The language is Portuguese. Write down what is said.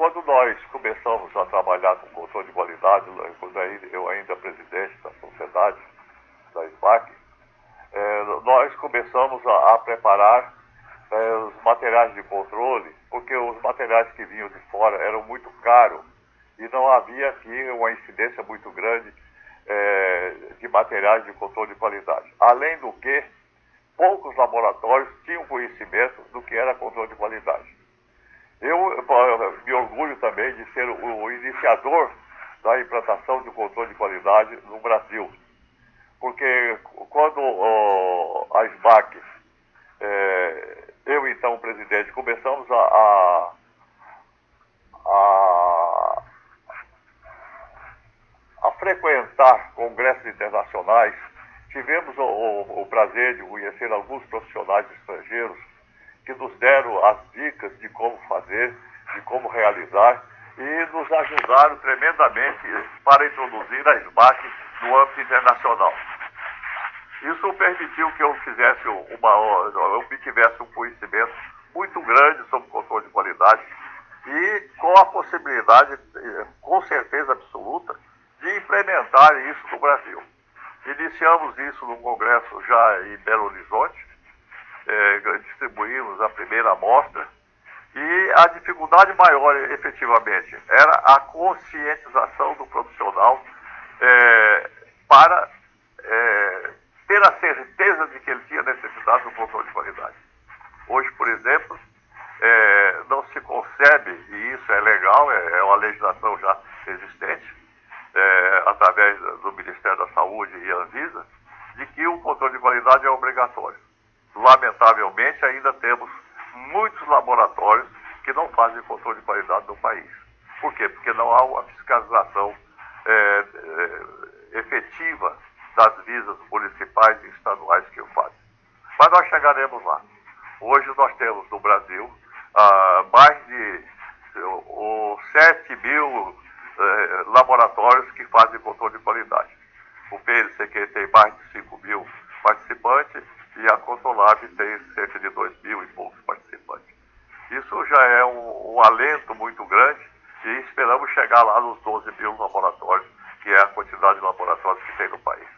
quando nós começamos a trabalhar com controle de qualidade, quando eu ainda presidente da sociedade, da SBAC, nós começamos a preparar os materiais de controle, porque os materiais que vinham de fora eram muito caros e não havia aqui uma incidência muito grande de materiais de controle de qualidade. Além do que, poucos laboratórios tinham conhecimento do que era controle de qualidade. Eu me orgulho também de ser o iniciador da implantação de controle de qualidade no Brasil, porque quando a SBAC, eu então, presidente, começamos a frequentar congressos internacionais, tivemos o prazer de conhecer alguns profissionais estrangeiros que nos deram as dicas de como fazer, de como realizar e nos ajudaram tremendamente para introduzir a SBAC no âmbito internacional. Isso permitiu que eu obtivesse um conhecimento muito grande sobre controle de qualidade e com a possibilidade, com certeza absoluta, de implementar isso no Brasil. Iniciamos isso no Congresso já em Belo Horizonte, distribuímos a primeira amostra e a dificuldade maior, efetivamente, era a conscientização do profissional para ter a certeza de que ele tinha necessidade do controle de qualidade. Hoje, por exemplo, não se concebe, e isso é legal, é uma legislação já existente, através do Ministério da Saúde e Anvisa, de que o controle de qualidade é obrigatório. Lamentavelmente, ainda temos muitos laboratórios que não fazem controle de qualidade no país. Por quê? Porque não há uma fiscalização efetiva das visas municipais e estaduais que o fazem. Mas nós chegaremos lá. Hoje nós temos no Brasil mais de 7 mil laboratórios que fazem controle de qualidade. O PLCQ tem mais de 5 mil participantes e a Controlab tem cerca de 2 mil e poucos participantes. Isso já é um alento muito grande e esperamos chegar lá nos 12 mil laboratórios, que é a quantidade de laboratórios que tem no país.